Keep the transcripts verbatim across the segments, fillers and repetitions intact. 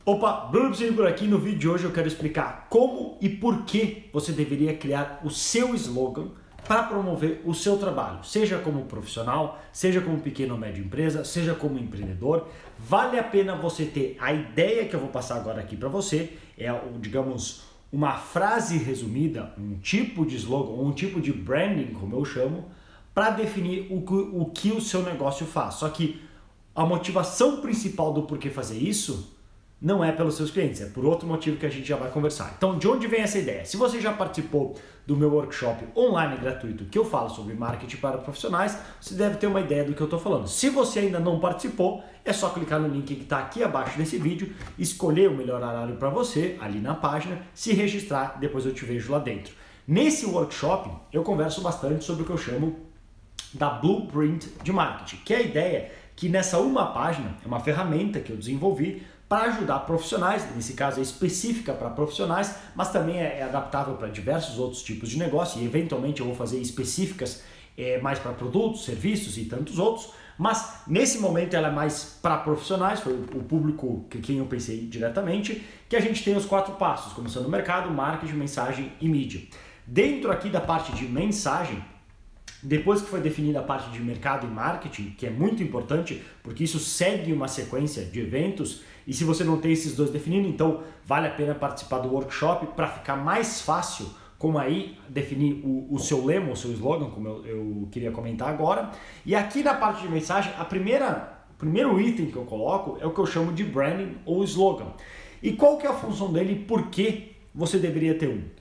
Opa, Bruno Piscini por aqui. No vídeo de hoje eu quero explicar como e por que você deveria criar o seu slogan para promover o seu trabalho, seja como profissional, seja como pequena ou média empresa, seja como empreendedor. Vale a pena você ter a ideia que eu vou passar agora aqui para você, é, digamos, uma frase resumida, um tipo de slogan, ou um tipo de branding, como eu chamo, para definir o que, o que o seu negócio faz. Só que a motivação principal do porquê fazer isso não é pelos seus clientes, é por outro motivo que a gente já vai conversar. Então, de onde vem essa ideia? Se você já participou do meu workshop online gratuito que eu falo sobre marketing para profissionais, você deve ter uma ideia do que eu estou falando. Se você ainda não participou, é só clicar no link que está aqui abaixo desse vídeo, escolher o melhor horário para você, ali na página, se registrar, depois eu te vejo lá dentro. Nesse workshop, eu converso bastante sobre o que eu chamo da Blueprint de Marketing, que é a ideia que nessa uma página, é uma ferramenta que eu desenvolvi para ajudar profissionais, nesse caso é específica para profissionais, mas também é adaptável para diversos outros tipos de negócio e eventualmente eu vou fazer específicas é, mais para produtos, serviços e tantos outros, mas nesse momento ela é mais para profissionais, foi o público que quem eu pensei diretamente, que a gente tem os quatro passos, começando no mercado, marketing, mensagem e mídia. Dentro aqui da parte de mensagem, depois que foi definida a parte de mercado e marketing, que é muito importante, porque isso segue uma sequência de eventos, e se você não tem esses dois definidos, então vale a pena participar do workshop para ficar mais fácil, como aí definir o, o seu lema, o seu slogan, como eu, eu queria comentar agora. E aqui na parte de mensagem, a primeira, o primeiro item que eu coloco é o que eu chamo de branding ou slogan. E qual que é a função dele e por que você deveria ter um?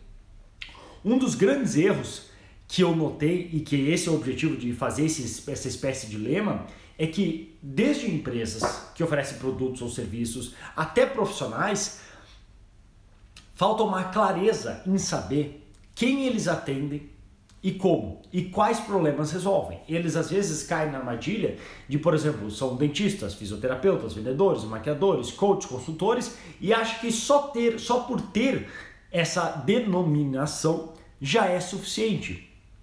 Um dos grandes erros que eu notei, e que esse é o objetivo de fazer esse, essa espécie de lema, é que desde empresas que oferecem produtos ou serviços até profissionais, falta uma clareza em saber quem eles atendem e como, e quais problemas resolvem. Eles às vezes caem na armadilha de, por exemplo, são dentistas, fisioterapeutas, vendedores, maquiadores, coaches, consultores, e acham que só, ter, só por ter essa denominação já é suficiente.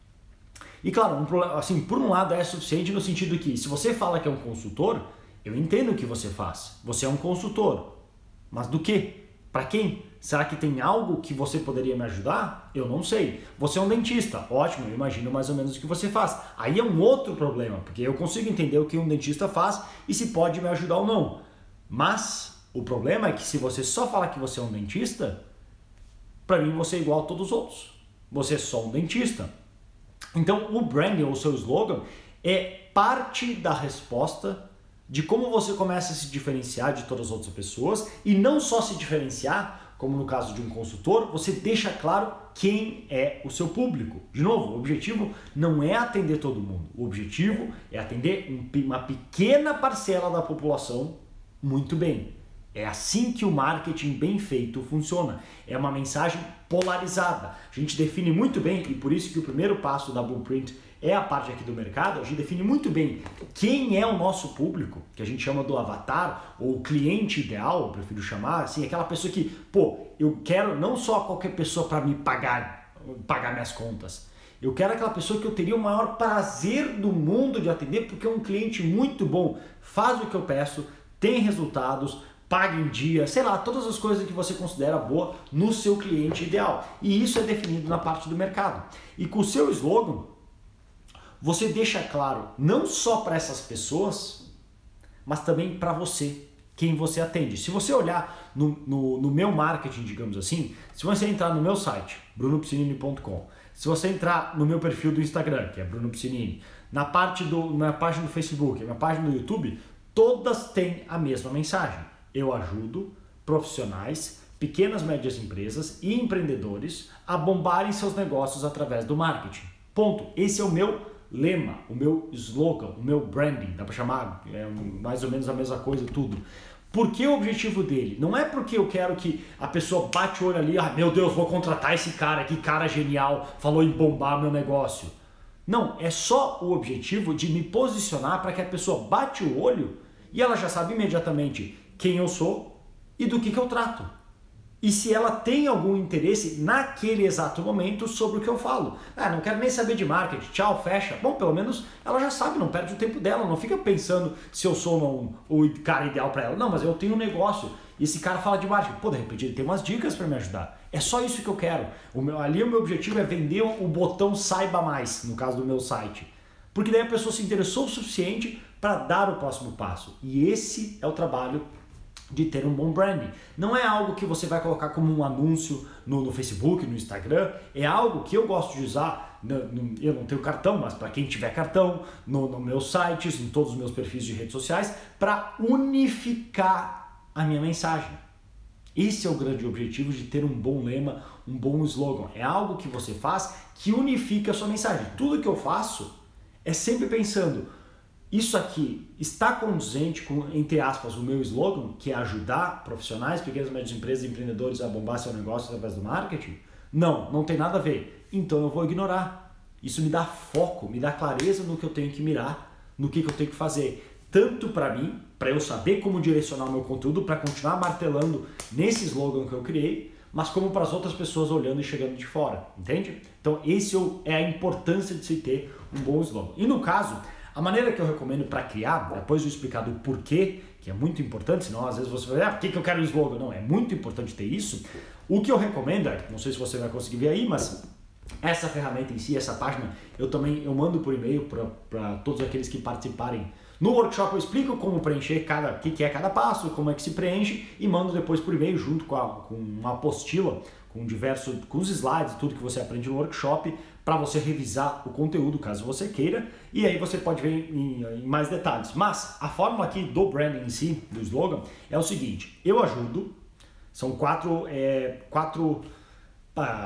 E claro, um, assim, por um lado é suficiente no sentido que se você fala que é um consultor, eu entendo o que você faz. Você é um consultor. Mas do quê? Para quem? Será que tem algo que você poderia me ajudar? Eu não sei. Você é um dentista. Ótimo, eu imagino mais ou menos o que você faz. Aí é um outro problema, porque eu consigo entender o que um dentista faz e se pode me ajudar ou não. Mas o problema é que se você só fala que você é um dentista, para mim você é igual a todos os outros. Você é só um dentista. Então, o branding ou o seu slogan é parte da resposta de como você começa a se diferenciar de todas as outras pessoas e não só se diferenciar, como no caso de um consultor, você deixa claro quem é o seu público. De novo, o objetivo não é atender todo mundo, o objetivo é atender uma pequena parcela da população muito bem. É assim que o marketing bem feito funciona. É uma mensagem polarizada. A gente define muito bem, e por isso que o primeiro passo da Blueprint é a parte aqui do mercado, a gente define muito bem quem é o nosso público, que a gente chama do avatar, ou cliente ideal, eu prefiro chamar, assim, aquela pessoa que, pô, eu quero não só qualquer pessoa para me pagar, pagar minhas contas. Eu quero aquela pessoa que eu teria o maior prazer do mundo de atender, porque é um cliente muito bom, faz o que eu peço, tem resultados, paga em dia, sei lá, todas as coisas que você considera boa no seu cliente ideal. E isso é definido na parte do mercado. E com o seu slogan, você deixa claro não só para essas pessoas, mas também para você, quem você atende. Se você olhar no, no, no meu marketing, digamos assim, se você entrar no meu site, bruno piscinini ponto com, se você entrar no meu perfil do Instagram, que é Bruno Piscinini, na parte do, na página do Facebook, na página do YouTube, todas têm a mesma mensagem. Eu ajudo profissionais, pequenas e médias empresas e empreendedores a bombarem seus negócios através do marketing. Ponto. Esse é o meu lema, o meu slogan, o meu branding. Dá para chamar é mais ou menos a mesma coisa, tudo. Por que o objetivo dele? Não é porque eu quero que a pessoa bate o olho ali, ah, meu Deus, vou contratar esse cara, que cara genial, falou em bombar meu negócio. Não, é só o objetivo de me posicionar para que a pessoa bate o olho e ela já sabe imediatamente quem eu sou e do que, que eu trato. E se ela tem algum interesse naquele exato momento sobre o que eu falo. Ah, não quero nem saber de marketing, tchau, fecha. Bom, pelo menos ela já sabe, não perde o tempo dela, não fica pensando se eu sou um, o cara ideal para ela. Não, mas eu tenho um negócio e esse cara fala de marketing. Pô, de repente ele tem umas dicas para me ajudar. É só isso que eu quero. O meu, ali o meu objetivo é vender o botão saiba mais, no caso do meu site. Porque daí a pessoa se interessou o suficiente para dar o próximo passo. E esse é o trabalho de ter um bom branding. Não é algo que você vai colocar como um anúncio no, no Facebook, no Instagram. É algo que eu gosto de usar. No, no, eu não tenho cartão, mas para quem tiver cartão, no, no meus sites, em todos os meus perfis de redes sociais, para unificar a minha mensagem. Esse é o grande objetivo de ter um bom lema, um bom slogan. É algo que você faz que unifica a sua mensagem. Tudo que eu faço é sempre pensando, isso aqui está condizente com, entre aspas, o meu slogan, que é ajudar profissionais, pequenas e médias empresas e empreendedores a bombar seu negócio através do marketing? Não, não tem nada a ver. Então eu vou ignorar. Isso me dá foco, me dá clareza no que eu tenho que mirar, no que, que eu tenho que fazer. Tanto para mim, para eu saber como direcionar o meu conteúdo, para continuar martelando nesse slogan que eu criei, mas como para as outras pessoas olhando e chegando de fora, entende? Então esse é a importância de se ter um bom slogan. E no caso, a maneira que eu recomendo para criar, depois de eu explicar do porquê, que é muito importante, senão às vezes você vai dizer, ah, por que, que eu quero um slogan? Não, é muito importante ter isso. O que eu recomendo, não sei se você vai conseguir ver aí, mas essa ferramenta em si, essa página, eu também eu mando por e-mail para todos aqueles que participarem. No workshop eu explico como preencher cada, o que, que é cada passo, como é que se preenche e mando depois por e-mail junto com, a, com uma apostila, com diversos, com os slides, tudo que você aprende no workshop, para você revisar o conteúdo caso você queira, e aí você pode ver em, em mais detalhes. Mas a fórmula aqui do branding em si, do slogan, é o seguinte: eu ajudo, são quatro, é, quatro